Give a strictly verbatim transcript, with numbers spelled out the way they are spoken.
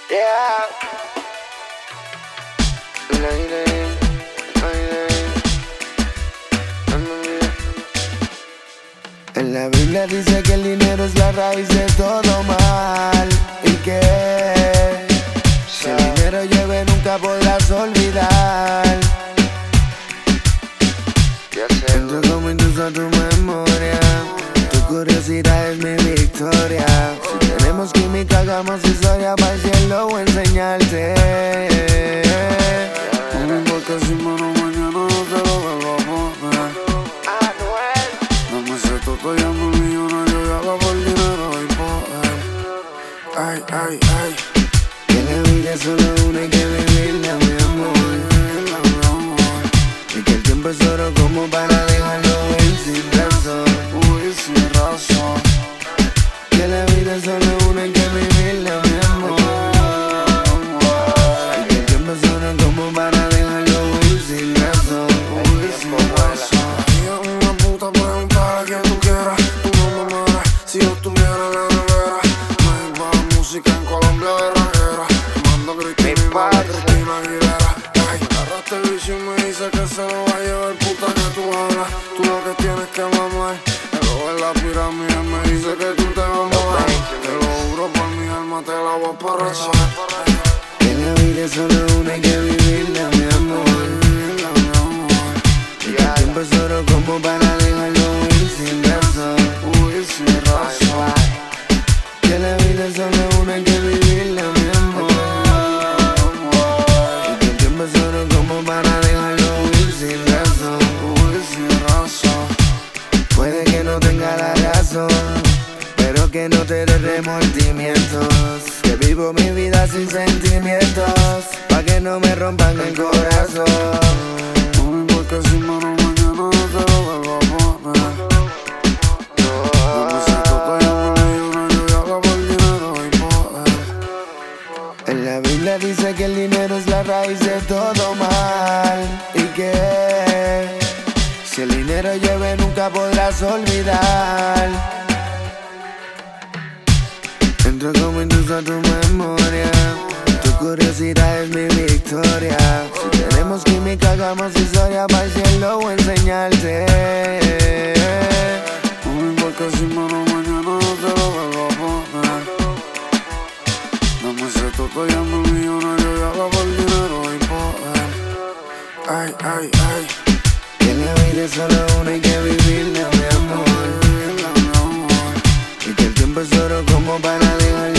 Yeah. Lady, lady, en la Biblia dice que el dinero es la raíz de todo mal y que si el dinero llueve nunca podrás olvidar. Entro como intruso a tu memoria, tu curiosidad es mi victoria. Si tenemos química hagamos historia para el cielo o enseñarte. No me importa si mano mañana no te lo vuelvo a poner. Dame ese toto y amo millonario y hago por dinero y poder. Ay, ay, ay. Que la vida es solo una y que vivirla, mi amor. Y que el tiempo es oro como para dejarlo ir sin razón. Uy, sin razón. Que la vida es solo una y que vivirla, mi amor. Y que el tiempo es oro como para dejarlo ir sin razón. Uy, sin razón. Si a una puta preguntar a quien tú quieras, tú no me mueras. Si yo estuviera en la nevera, me va música en Colombia de rajera. Mando Cristina y manda Cristina Aguilera. Ay, agarraste el bicho y me dice que se lo va a llevar, puta que tú hablas. Tú lo que tienes que mamar. El ojo en la pirámide me dice que tú te vas a mover. Te lo juro por mi alma, te la voy a parrachar. Que la vida es solo una y que vivirla, mi amor. Y que el tiempo es oro como para dejarlo ir sin razón. Uy, sin razón. Que la vida es solo una y que vivirla, mi amor. Y que el tiempo es oro como para dejarlo ir sin razón. Uy, sin razón. Puede que no tenga la razón, pero que no te dé remordimientos. Que vivo mi vida sin sentimientos, pa' que no me rompan el corazón. No me importa si mano mañana no te lo vuelvo a poner. Dame ese toto y amo millonario y hago por dinero y poder. En la Biblia dice que el dinero es la raíz de todo mal y que si el dinero llueve nunca podrás olvidar. Entro como intruso a tu memoria, tu curiosidad es mi victoria. Si tenemos química hagamos historia para el cielo o enseñarte. No me importa si mano mañana no te lo vuelvo a poner. Dame ese toto y amo millonario y hago por dinero y poder. Ay, ay, ay. Que la vida es solo una y que vivirla, mi amor. Y que el tiempo es oro como para dejarlo